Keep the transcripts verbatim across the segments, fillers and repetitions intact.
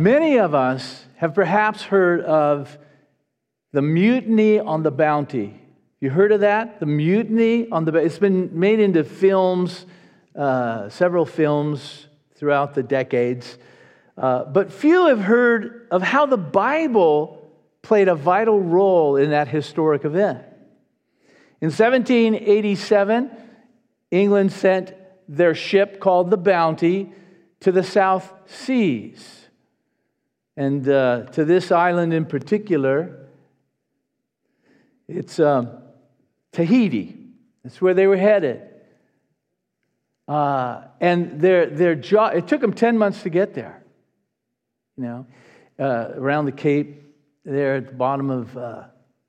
Many of us have perhaps heard of the mutiny on the Bounty. You heard of that? The mutiny on the Bounty. It's been made into films, uh, several films throughout the decades. Uh, but few have heard of how the Bible played a vital role in that historic event. In seventeen eighty-seven, England sent their ship called the Bounty to the South Seas. And uh, to this island in particular, it's um, Tahiti. That's where they were headed. Uh, and their their job, it took them ten months to get there. You know, uh, around the Cape, there at the bottom of uh,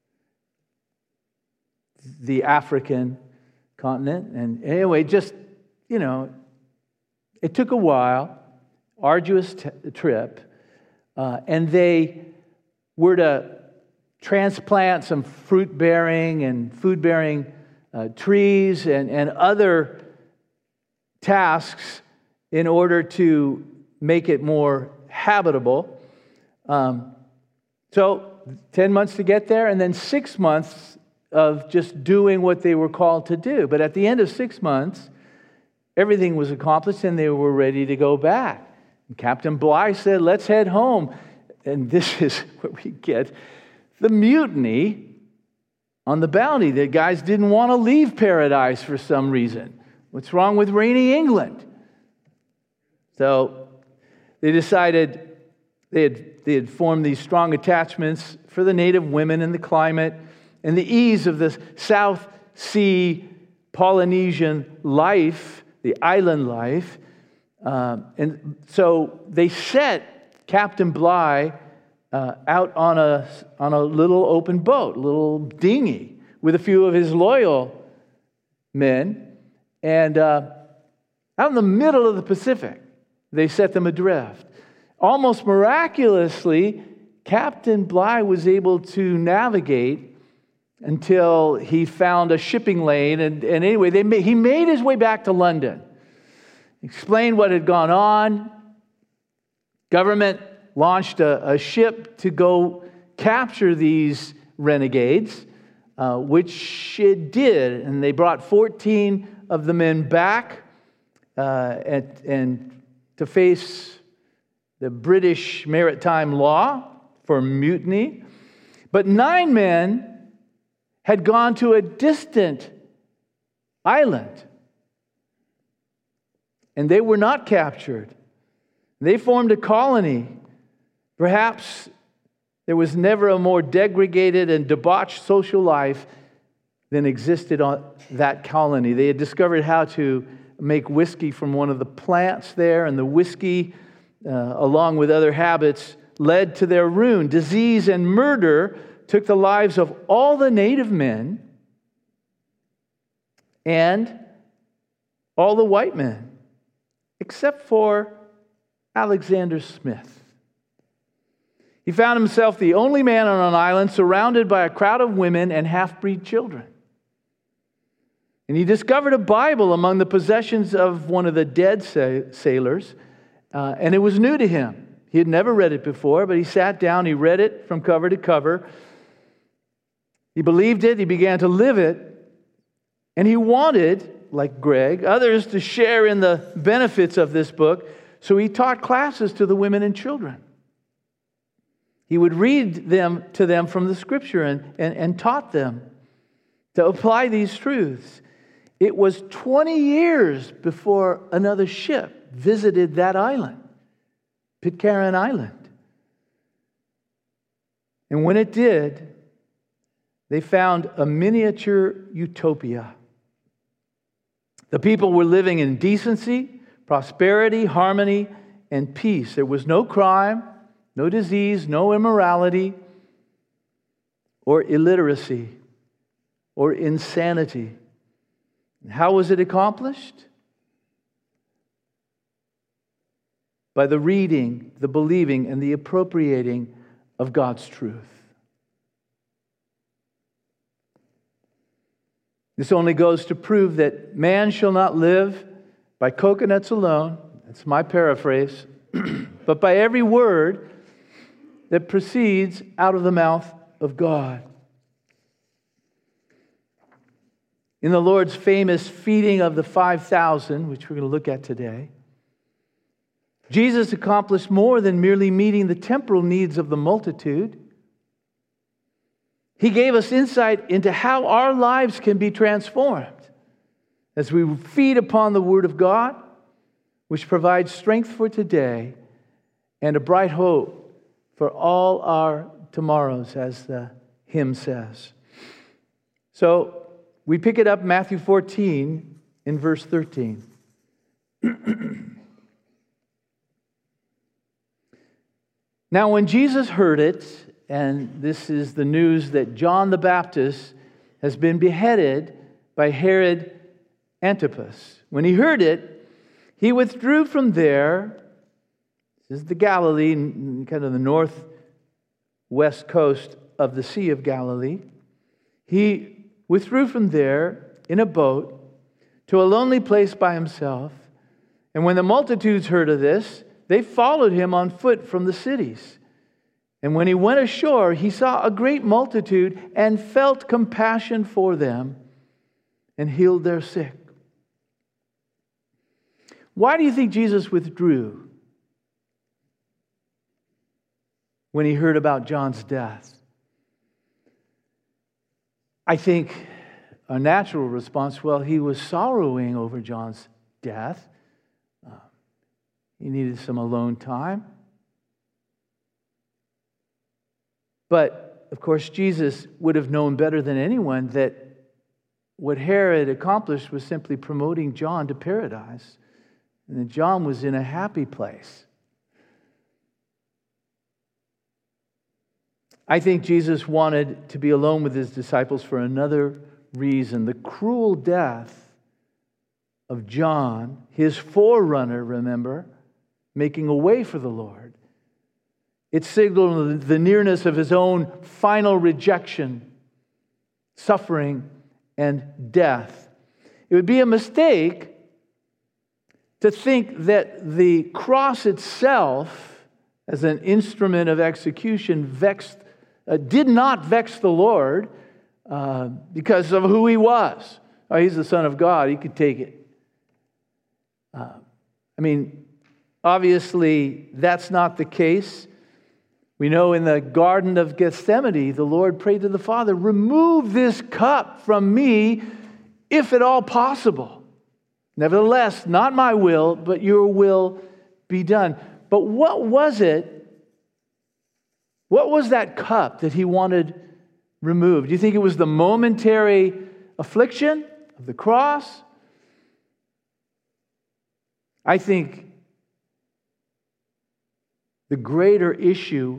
the African continent. And anyway, just, you know, it took a while, arduous t- trip. Uh, and they were to transplant some fruit-bearing and food-bearing uh, trees and, and other tasks in order to make it more habitable. Um, so ten months to get there, and then six months of just doing what they were called to do. But at the end of six months, everything was accomplished and they were ready to go back. And Captain Bligh said, let's head home. And this is where we get the mutiny on the Bounty. The guys didn't want to leave paradise for some reason. What's wrong with rainy England? So they decided they had, they had formed these strong attachments for the native women and the climate and the ease of the South Sea Polynesian life, the island life. Um, and so they set Captain Bligh uh, out on a on a little open boat, a little dinghy, with a few of his loyal men, and uh, out in the middle of the Pacific, they set them adrift. Almost miraculously, Captain Bligh was able to navigate until he found a shipping lane, and, and anyway, they made, he made his way back to London. Explained what had gone on. Government launched a, a ship to go capture these renegades, uh, which it did. And they brought fourteen of the men back uh, at, and to face the British maritime law for mutiny. But nine men had gone to a distant island. And they were not captured. They formed a colony. Perhaps there was never a more degraded and debauched social life than existed on that colony. They had discovered how to make whiskey from one of the plants there, and the whiskey, uh, along with other habits, led to their ruin. Disease and murder took the lives of all the native men and all the white men, except for Alexander Smith. He found himself the only man on an island surrounded by a crowd of women and half-breed children. And he discovered a Bible among the possessions of one of the dead sailors, uh, and it was new to him. He had never read it before, but he sat down, he read it from cover to cover. He believed it, he began to live it, and he wanted, like Greg, others to share in the benefits of this book, so he taught classes to the women and children. He would read them to them from the Scripture and, and, and taught them to apply these truths. It was twenty years before another ship visited that island, Pitcairn Island. And when it did, they found a miniature utopia. The people were living in decency, prosperity, harmony, and peace. There was no crime, no disease, no immorality, or illiteracy, or insanity. How was it accomplished? By the reading, the believing, and the appropriating of God's truth. This only goes to prove that man shall not live by coconuts alone. That's my paraphrase. but by every word that proceeds out of the mouth of God. In the Lord's famous feeding of the five thousand, which we're going to look at today, Jesus accomplished more than merely meeting the temporal needs of the multitude. He gave us insight into how our lives can be transformed as we feed upon the Word of God, which provides strength for today and a bright hope for all our tomorrows, as the hymn says. So we pick it up, Matthew fourteen, in verse thirteen. Now, when Jesus heard it, and this is the news that John the Baptist has been beheaded by Herod Antipas. When he heard it, he withdrew from there. This is the Galilee, kind of the northwest coast of the Sea of Galilee. He withdrew from there in a boat to a lonely place by himself. And when the multitudes heard of this, they followed him on foot from the cities. And when he went ashore, he saw a great multitude and felt compassion for them and healed their sick. Why do you think Jesus withdrew when he heard about John's death? I think a natural response, well, he was sorrowing over John's death. Uh, he needed some alone time. But, of course, Jesus would have known better than anyone that what Herod accomplished was simply promoting John to paradise, and that John was in a happy place. I think Jesus wanted to be alone with his disciples for another reason. The cruel death of John, his forerunner, remember, making a way for the Lord. It signaled the nearness of his own final rejection, suffering, and death. It would be a mistake to think that the cross itself, as an instrument of execution, vexed, uh, did not vex the Lord uh, because of who he was. Oh, he's the Son of God. He could take it. Uh, I mean, obviously, that's not the case. We know in the Garden of Gethsemane, the Lord prayed to the Father, remove this cup from me, if at all possible. Nevertheless, not my will, but your will be done. But what was it? What was that cup that he wanted removed? Do you think it was the momentary affliction of the cross? I think the greater issue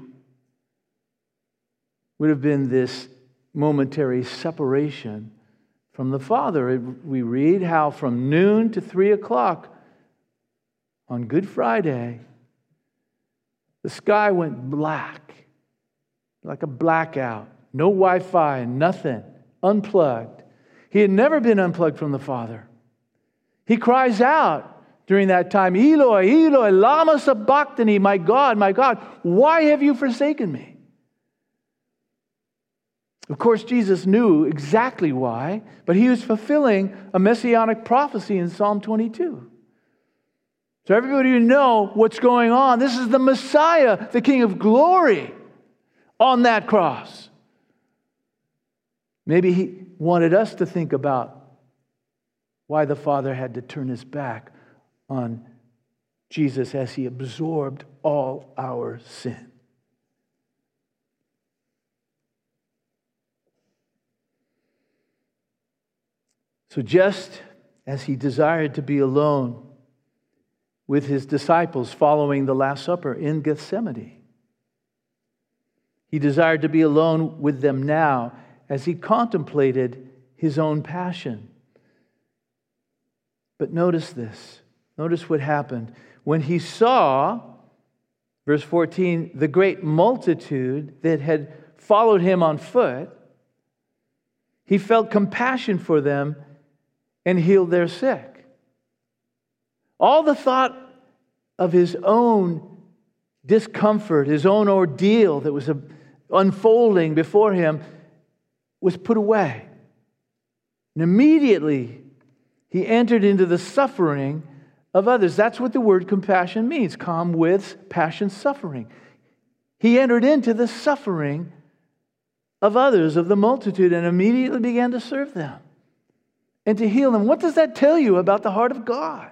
would have been this momentary separation from the Father. We read how from noon to three o'clock on Good Friday, the sky went black, like a blackout. No Wi-Fi, nothing, unplugged. He had never been unplugged from the Father. He cries out during that time, Eloi, Eloi, lama sabachthani, my God, my God, why have you forsaken me? Of course, Jesus knew exactly why, but he was fulfilling a messianic prophecy in Psalm twenty-two. So everybody would know what's going on. This is the Messiah, the King of glory, on that cross. Maybe he wanted us to think about why the Father had to turn his back on Jesus as he absorbed all our sin. So just as he desired to be alone with his disciples following the Last Supper in Gethsemane, he desired to be alone with them now as he contemplated his own passion. But notice this. Notice what happened. When he saw, verse fourteen, the great multitude that had followed him on foot, he felt compassion for them and healed their sick. All the thought of his own discomfort, his own ordeal that was unfolding before him was put away. And immediately he entered into the suffering of others. That's what the word compassion means. Calm with passion, suffering. He entered into the suffering of others, of the multitude, and immediately began to serve them and to heal them. What does that tell you about the heart of God?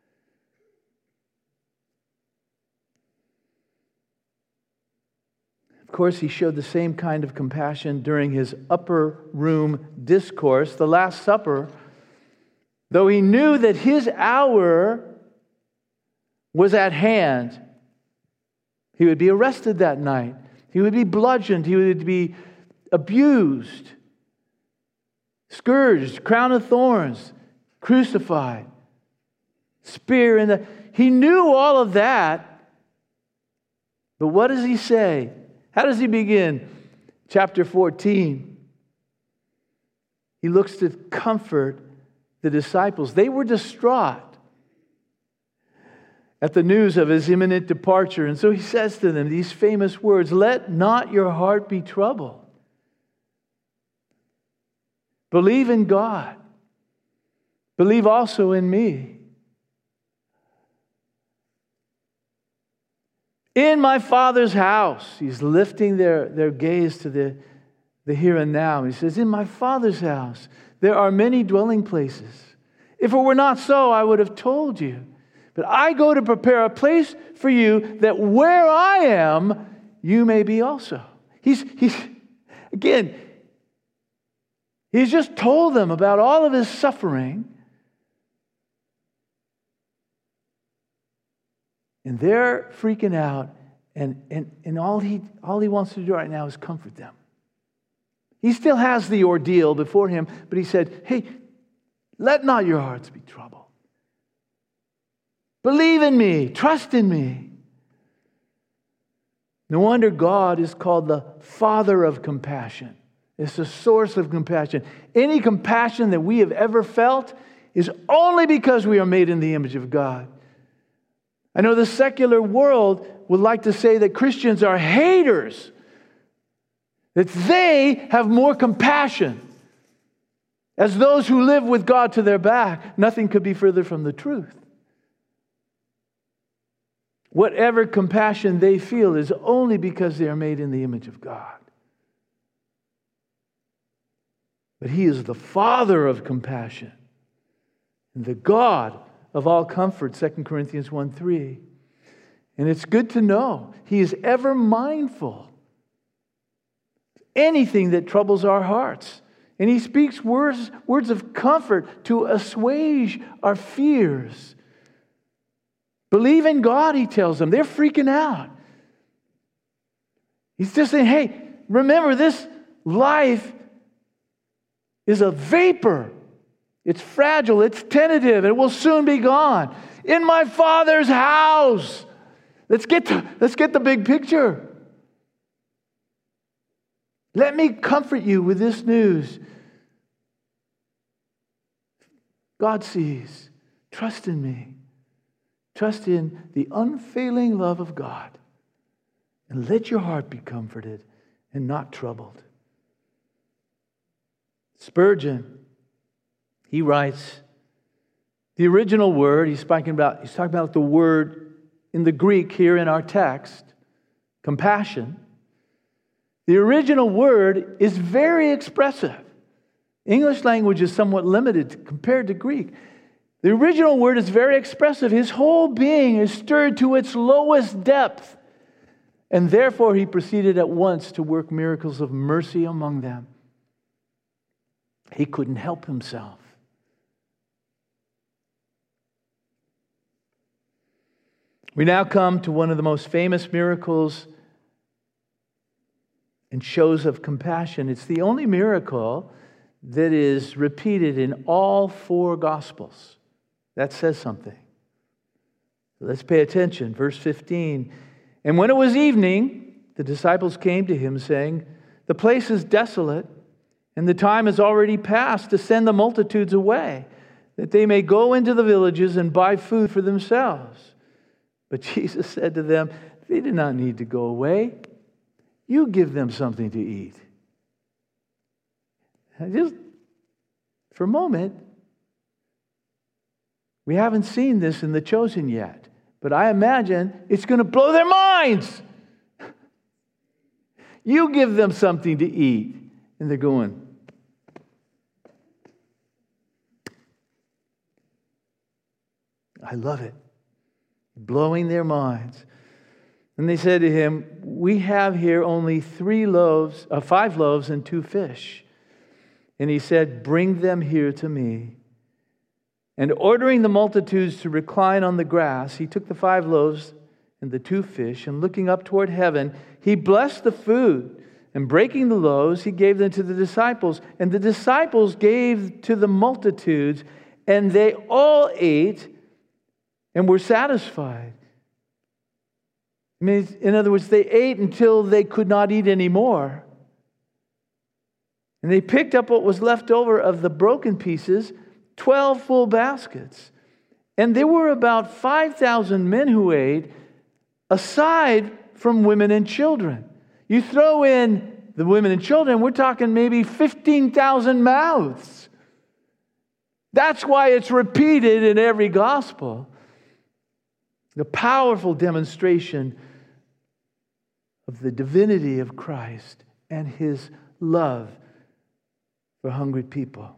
Of course, he showed the same kind of compassion during his upper room discourse, the Last Supper. Though he knew that his hour was at hand, he would be arrested that night. He would be bludgeoned. He would be abused, scourged, crown of thorns, crucified, spear in the... He knew all of that. But what does he say? How does he begin? Chapter fourteen. He looks to comfort the disciples. They were distraught at the news of his imminent departure. And so he says to them these famous words, "Let not your heart be troubled. Believe in God. Believe also in me. In my Father's house," he's lifting their, their gaze to the, the here and now. He says, "In my Father's house, there are many dwelling places. If it were not so, I would have told you. But I go to prepare a place for you, that where I am, you may be also." He's, he's again, he's just told them about all of his suffering. And they're freaking out, and, and, and all he all he wants to do right now is comfort them. He still has the ordeal before him, but he said, "Hey, let not your hearts be troubled. Believe in me, trust in me." No wonder God is called the Father of compassion. It's the source of compassion. Any compassion that we have ever felt is only because we are made in the image of God. I know the secular world would like to say that Christians are haters, that they have more compassion as those who live with God to their back. Nothing could be further from the truth. Whatever compassion they feel is only because they are made in the image of God. But He is the Father of compassion and the God of all comfort, Second Corinthians one three. And it's good to know He is ever mindful of anything that troubles our hearts. And He speaks words, words of comfort to assuage our fears. Believe in God, He tells them. They're freaking out. He's just saying, hey, remember, this life is a vapor. It's fragile, it's tentative, it will soon be gone. In my Father's house. Let's get to, let's get the big picture. Let me comfort you with this news. God sees. Trust in me. Trust in the unfailing love of God. And let your heart be comforted and not troubled. Spurgeon, he writes, the original word, he's talking about, he's talking about the word in the Greek here in our text, compassion. The original word is very expressive. English language is somewhat limited compared to Greek. The original word is very expressive. His whole being is stirred to its lowest depth. And therefore he proceeded at once to work miracles of mercy among them. He couldn't help himself. We now come to one of the most famous miracles and shows of compassion. It's the only miracle that is repeated in all four Gospels. That says something. Let's pay attention. Verse fifteen. And when it was evening, the disciples came to him, saying, "The place is desolate, and the time is already past to send the multitudes away, that they may go into the villages and buy food for themselves." But Jesus said to them, they did not need to go away. You give them something to eat. Just for a moment, we haven't seen this in The Chosen yet, but I imagine it's going to blow their minds. You give them something to eat. And they're going, I love it. Blowing their minds. And they said to him, we have here only three loaves, uh, five loaves and two fish. And he said, bring them here to me. And ordering the multitudes to recline on the grass, he took the five loaves and the two fish, and looking up toward heaven, he blessed the food. And breaking the loaves, he gave them to the disciples. And the disciples gave to the multitudes, and they all ate and were satisfied. I mean, in other words, they ate until they could not eat anymore. And they picked up what was left over of the broken pieces, twelve full baskets. And there were about five thousand men who ate, aside from women and children. You throw in the women and children, we're talking maybe fifteen thousand mouths. That's why it's repeated in every gospel. The powerful demonstration of the divinity of Christ and His love for hungry people.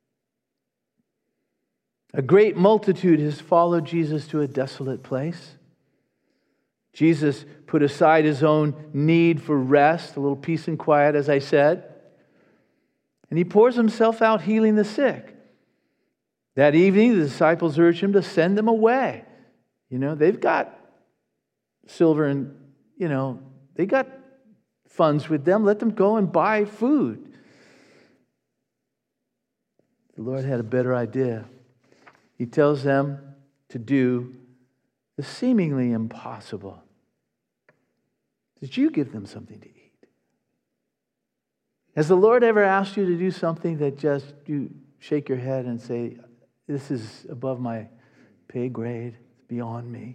A great multitude has followed Jesus to a desolate place. Jesus put aside His own need for rest, a little peace and quiet, as I said, and He pours Himself out healing the sick. That evening, the disciples urged Him to send them away. You know, they've got silver and, you know, they got funds with them. Let them go and buy food. The Lord had a better idea. He tells them to do the seemingly impossible. Did you give them something to eat? Has the Lord ever asked you to do something that just you shake your head and say, this is above my pay grade, it's beyond me?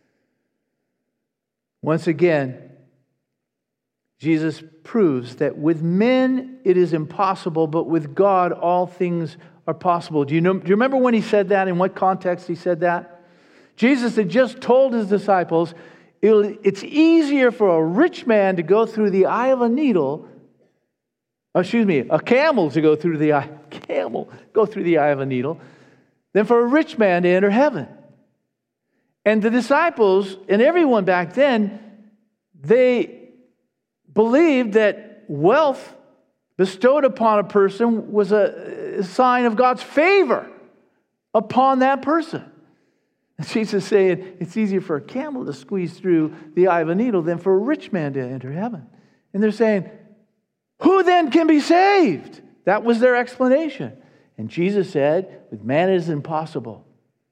Once again, Jesus proves that with men it is impossible, but with God all things are possible. Do you know? Do you remember when He said that? In what context He said that? Jesus had just told His disciples, it's easier for a rich man to go through the eye of a needle, excuse me, a camel to go through the eye, camel go through the eye of a needle, than for a rich man to enter heaven. And the disciples and everyone back then, they believed that wealth bestowed upon a person was a sign of God's favor upon that person. And Jesus is saying it's easier for a camel to squeeze through the eye of a needle than for a rich man to enter heaven. And they're saying, who then can be saved? That was their explanation. And Jesus said, with man it is impossible.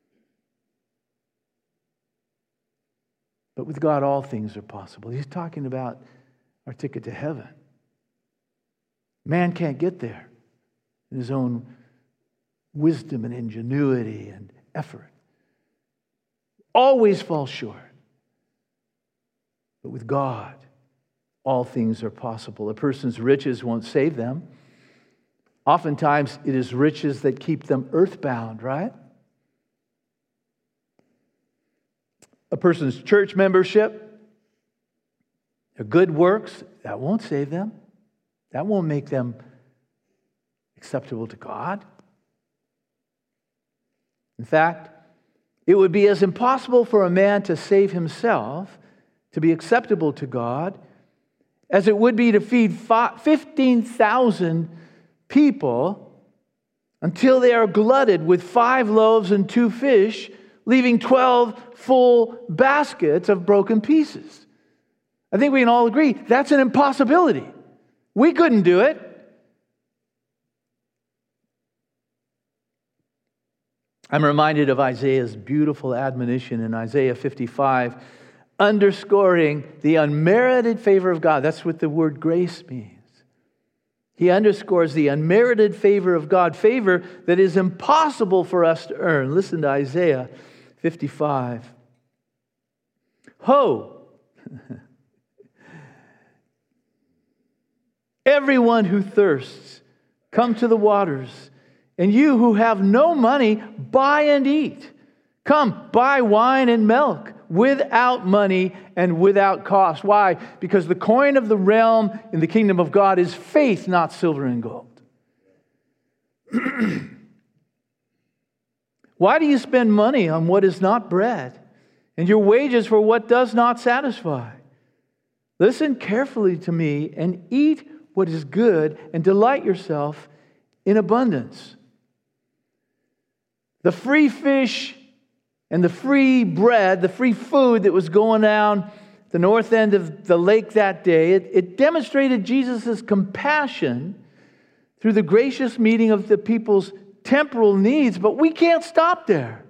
But with God all things are possible. He's talking about our ticket to heaven. Man can't get there in his own wisdom and ingenuity and effort. Always falls short. But with God, all things are possible. A person's riches won't save them. Oftentimes, it is riches that keep them earthbound, right? A person's church membership, their good works, that won't save them. That won't make them acceptable to God. In fact, it would be as impossible for a man to save himself, to be acceptable to God, as it would be to feed fifteen thousand people until they are glutted with five loaves and two fish, leaving twelve full baskets of broken pieces. I think we can all agree that's an impossibility. We couldn't do it. I'm reminded of Isaiah's beautiful admonition in Isaiah fifty-five, underscoring the unmerited favor of God. That's what the word grace means. He underscores the unmerited favor of God, favor that is impossible for us to earn. Listen to Isaiah fifty-five. Ho! Everyone who thirsts, come to the waters. And you who have no money, buy and eat. Come, buy wine and milk without money and without cost. Why? Because the coin of the realm in the kingdom of God is faith, not silver and gold. Why do you spend money on what is not bread, and your wages for what does not satisfy? Listen carefully to me and eat what is good, and delight yourself in abundance. The free fish and the free bread, the free food that was going down the north end of the lake that day, it, it demonstrated Jesus' compassion through the gracious meeting of the people's temporal needs, but we can't stop there.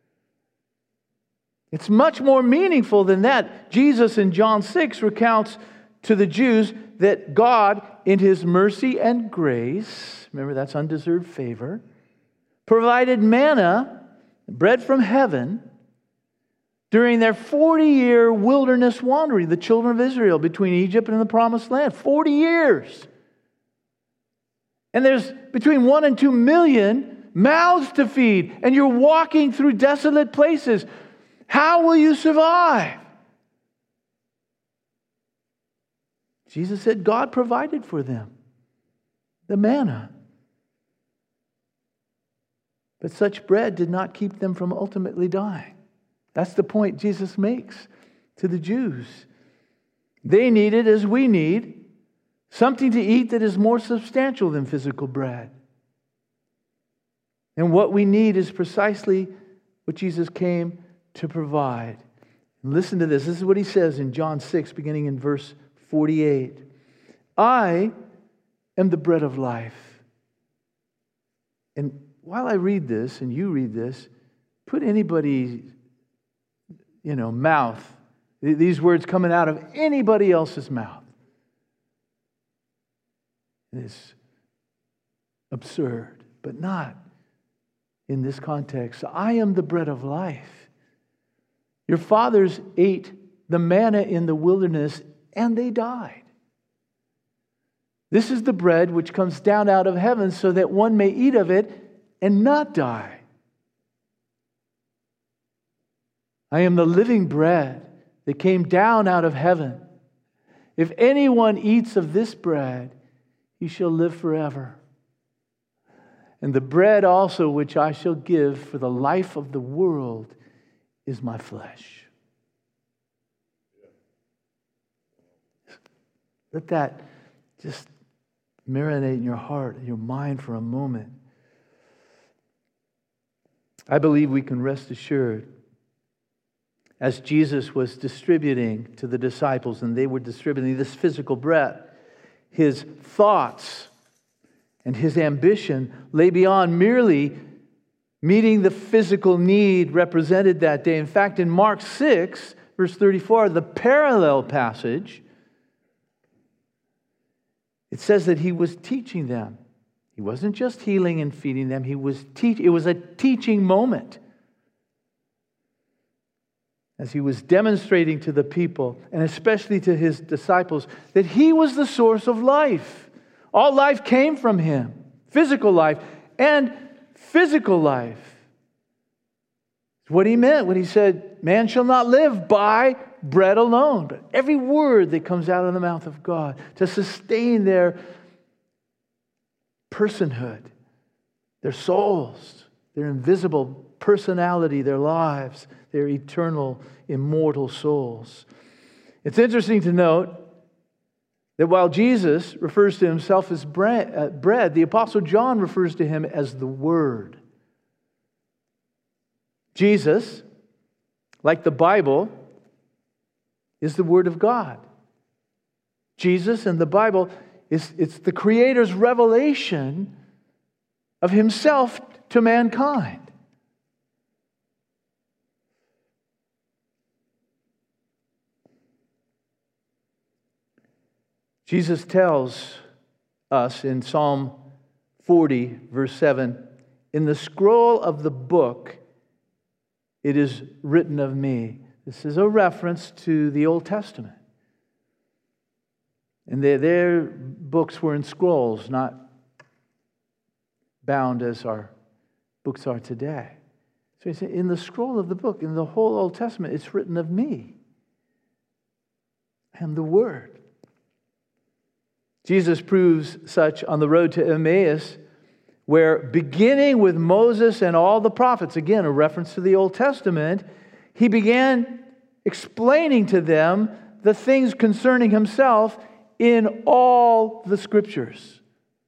It's much more meaningful than that. Jesus in John six recounts to the Jews that God, in His mercy and grace, remember that's undeserved favor, provided manna, bread from heaven, during their forty-year wilderness wandering, the children of Israel between Egypt and the Promised Land. forty years. And there's between one and two million mouths to feed, and you're walking through desolate places. How will you survive? Jesus said God provided for them the manna. But such bread did not keep them from ultimately dying. That's the point Jesus makes to the Jews. They needed, as we need, something to eat that is more substantial than physical bread. And what we need is precisely what Jesus came to provide. And listen to this. This is what He says in John six, beginning in verse forty-eight. I am the bread of life. And while I read this, and you read this, put anybody's, you know, mouth, these words coming out of anybody else's mouth. It's absurd, but not in this context. I am the bread of life. Your fathers ate the manna in the wilderness, and they died. This is the bread which comes down out of heaven, so that one may eat of it and not die. I am the living bread that came down out of heaven. If anyone eats of this bread, he shall live forever. And the bread also which I shall give for the life of the world is my flesh. Let that just marinate in your heart and your mind for a moment. I believe we can rest assured, as Jesus was distributing to the disciples and they were distributing this physical bread, His thoughts and His ambition lay beyond merely meeting the physical need represented that day. In fact, in Mark six, verse thirty-four, the parallel passage, it says that He was teaching them. He wasn't just healing and feeding them. He was teach. It was a teaching moment as He was demonstrating to the people, and especially to His disciples, that He was the source of life. All life came from Him. Physical life and physical life. It's what He meant when He said, man shall not live by bread alone, but every word that comes out of the mouth of God to sustain their personhood, their souls, their invisible personality, their lives, their eternal, immortal souls. It's interesting to note that while Jesus refers to Himself as bread, the Apostle John refers to Him as the Word. Jesus, like the Bible, is the Word of God. Jesus and the Bible, is it's the Creator's revelation of Himself to mankind. Jesus tells us in Psalm forty, verse seven, in the scroll of the book it is written of me This is a reference to the Old Testament. And their, their books were in scrolls, not bound as our books are today. So he said, in the scroll of the book, in the whole Old Testament, it's written of me. I am the Word. Jesus proves such on the road to Emmaus, where beginning with Moses and all the prophets, again, a reference to the Old Testament, he began explaining to them the things concerning himself in all the Scriptures.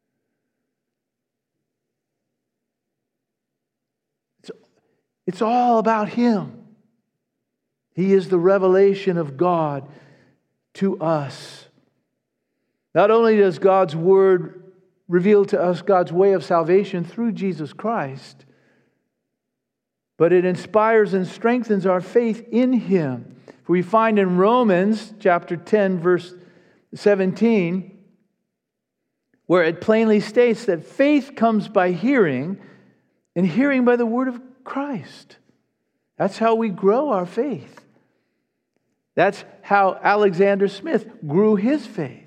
It's, it's all about him. He is the revelation of God to us. Not only does God's Word reveal to us God's way of salvation through Jesus Christ, but it inspires and strengthens our faith in Him. For we find in Romans chapter ten, verse seventeen, where it plainly states that faith comes by hearing, and hearing by the word of Christ. That's how we grow our faith. That's how Alexander Smith grew his faith.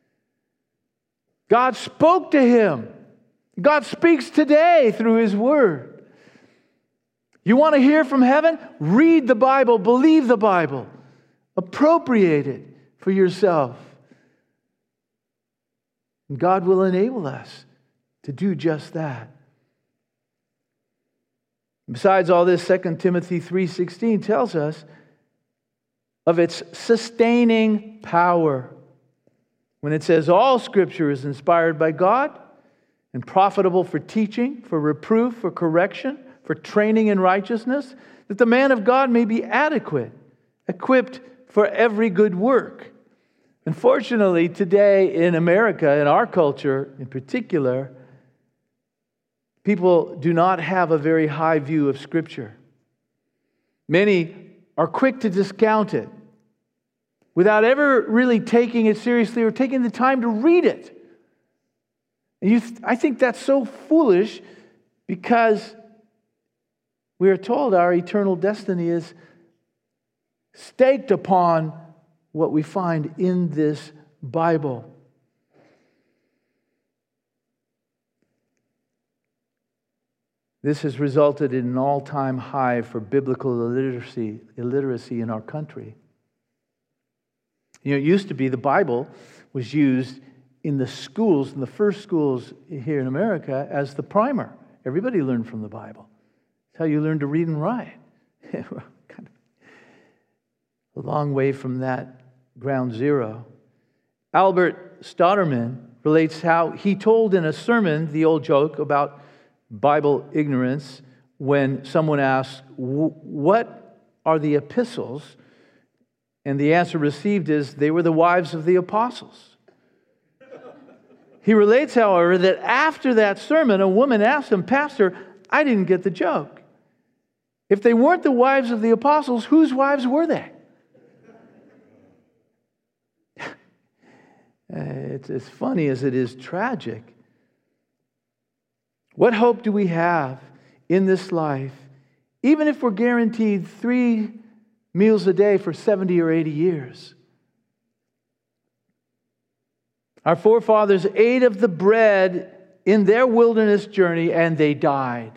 God spoke to him. God speaks today through His Word. You want to hear from heaven? Read the Bible, believe the Bible, appropriate it for yourself. And God will enable us to do just that. Besides all this, Second Timothy three sixteen tells us of its sustaining power. When it says all Scripture is inspired by God and profitable for teaching, for reproof, for correction, for training in righteousness, that the man of God may be adequate, equipped for every good work. Unfortunately, today in America, in our culture in particular, people do not have a very high view of Scripture. Many are quick to discount it without ever really taking it seriously or taking the time to read it. And you th- I think that's so foolish, because we are told our eternal destiny is staked upon what we find in this Bible. This has resulted in an all-time high for biblical illiteracy, illiteracy in our country. You know, it used to be the Bible was used in the schools, in the first schools here in America, as the primer. Everybody learned from the Bible. It's how you learn to read and write. We're kind of a long way from that ground zero. Albert Stotterman relates how he told in a sermon the old joke about Bible ignorance when someone asks, what are the epistles? And the answer received is, they were the wives of the apostles. He relates, however, that after that sermon, a woman asked him, Pastor, I didn't get the joke. If they weren't the wives of the apostles, whose wives were they? It's as funny as it is tragic. What hope do we have in this life, even if we're guaranteed three meals a day for seventy or eighty years? Our forefathers ate of the bread in their wilderness journey, and they died.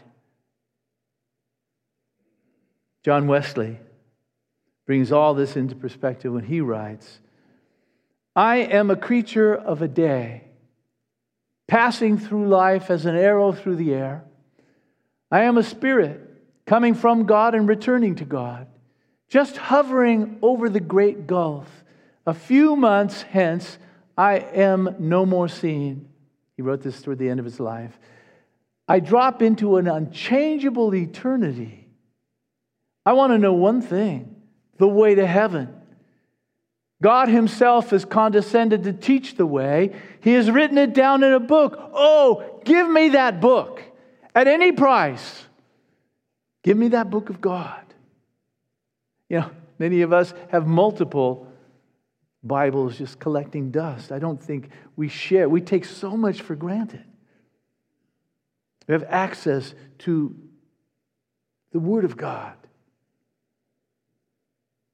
John Wesley brings all this into perspective when he writes, I am a creature of a day, passing through life as an arrow through the air. I am a spirit coming from God and returning to God, just hovering over the great gulf. A few months hence, I am no more seen. He wrote this toward the end of his life. I drop into an unchangeable eternity. I want to know one thing, the way to heaven. God Himself has condescended to teach the way. He has written it down in a book. Oh, give me that book at any price. Give me that book of God. You know, many of us have multiple Bibles just collecting dust. I don't think we share. We take so much for granted. We have access to the Word of God.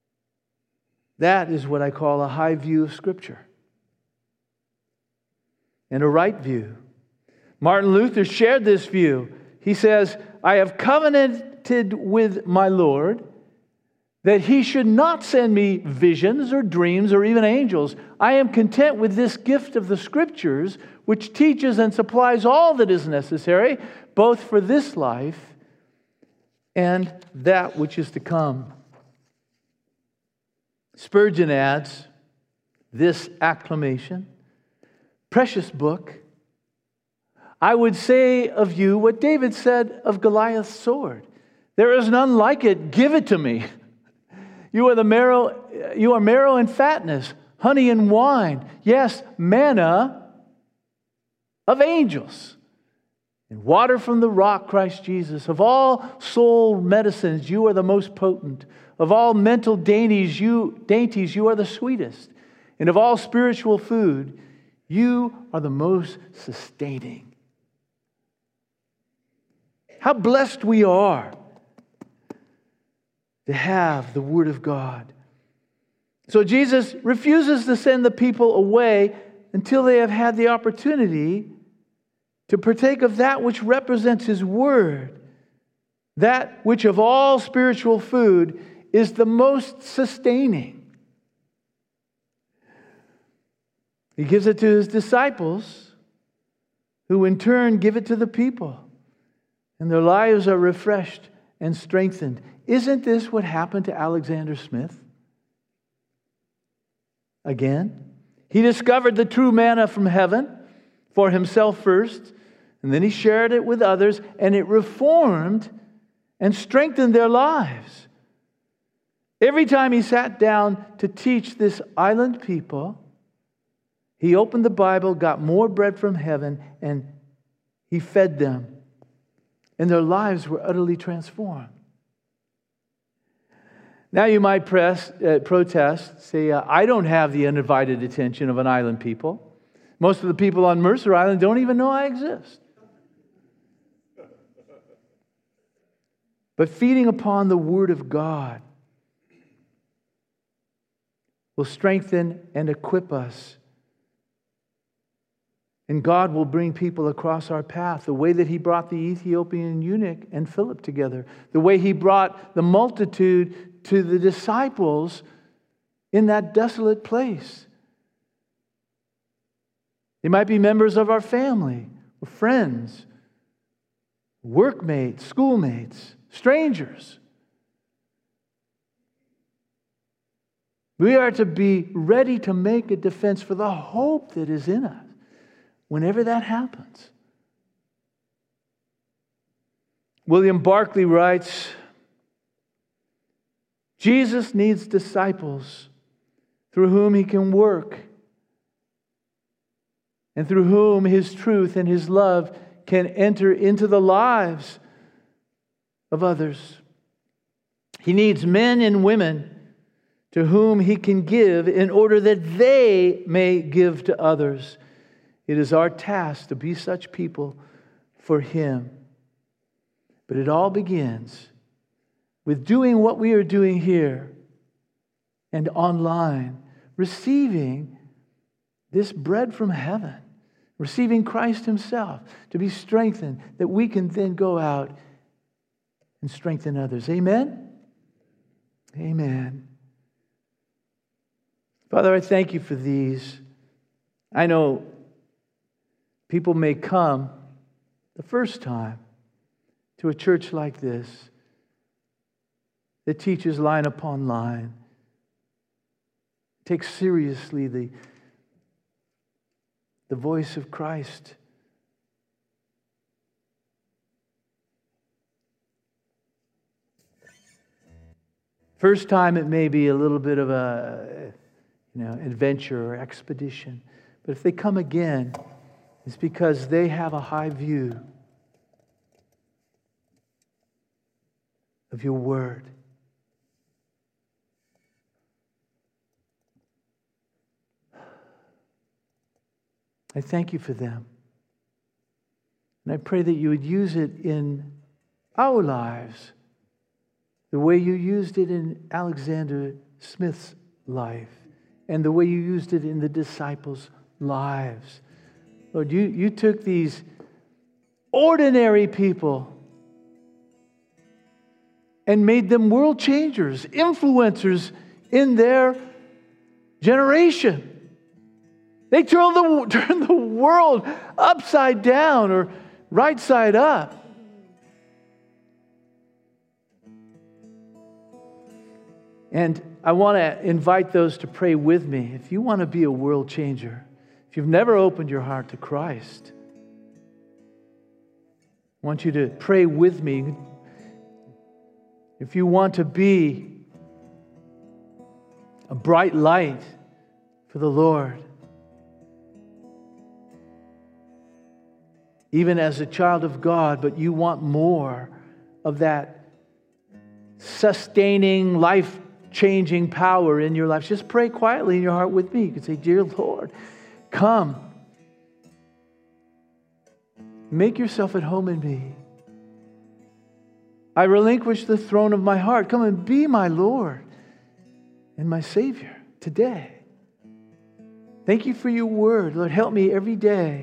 That is what I call a high view of Scripture and a right view. Martin Luther shared this view. He says, I have covenanted with my Lord that He should not send me visions or dreams or even angels. I am content with this gift of the Scriptures, which teaches and supplies all that is necessary, both for this life and that which is to come. Spurgeon adds this acclamation, precious book, I would say of you what David said of Goliath's sword. There is none like it. Give it to me. You are the marrow, you are marrow and fatness, honey and wine. Yes, manna of angels. And water from the rock, Christ Jesus. Of all soul medicines, you are the most potent. Of all mental dainties, you dainties, you are the sweetest. And of all spiritual food, you are the most sustaining. How blessed we are to have the Word of God. So Jesus refuses to send the people away until they have had the opportunity to partake of that which represents His Word, that which of all spiritual food is the most sustaining. He gives it to His disciples, who in turn give it to the people. And their lives are refreshed and strengthened. Isn't this what happened to Alexander Smith? Again, he discovered the true manna from heaven for himself first, and then he shared it with others, and it reformed and strengthened their lives. Every time he sat down to teach this island people, he opened the Bible, got more bread from heaven, and he fed them. And their lives were utterly transformed. Now you might press, uh, protest, say, uh, I don't have the undivided attention of an island people. Most of the people on Mercer Island don't even know I exist. But feeding upon the Word of God will strengthen and equip us. And God will bring people across our path, the way that He brought the Ethiopian eunuch and Philip together, the way He brought the multitude to the disciples in that desolate place. They might be members of our family, or friends, workmates, schoolmates, strangers. We are to be ready to make a defense for the hope that is in us whenever that happens. William Barclay writes, Jesus needs disciples through whom He can work and through whom His truth and His love can enter into the lives of others. He needs men and women to whom He can give in order that they may give to others. It is our task to be such people for Him. But it all begins with doing what we are doing here and online, receiving this bread from heaven, receiving Christ Himself to be strengthened, that we can then go out and strengthen others. Amen? Amen. Father, I thank You for these. I know people may come the first time to a church like this that teaches line upon line, takes seriously the, the voice of Christ. First time it may be a little bit of a you know, adventure or expedition. But if they come again, it's because they have a high view of Your Word. I thank You for them. And I pray that You would use it in our lives the way You used it in Alexander Smith's life and the way you used it in the disciples' lives. Lord, you, you took these ordinary people and made them world changers, influencers in their generation. They turned the, turned the world upside down or right side up. And I want to invite those to pray with me. If you want to be a world changer, if you've never opened your heart to Christ, I want you to pray with me. If you want to be a bright light for the Lord, even as a child of God, but you want more of that sustaining, life-changing power in your life, just pray quietly in your heart with me. You can say, "Dear Lord, come. Make yourself at home in me. I relinquish the throne of my heart. Come and be my Lord and my Savior today. Thank you for your word. Lord, help me every day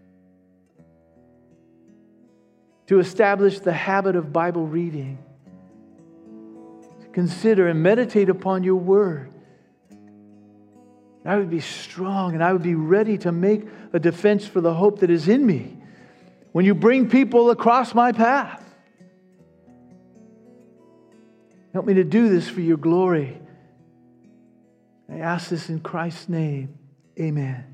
to establish the habit of Bible reading, to consider and meditate upon your word. I would be strong and I would be ready to make a defense for the hope that is in me when you bring people across my path. Help me to do this for your glory. I ask this in Christ's name. Amen."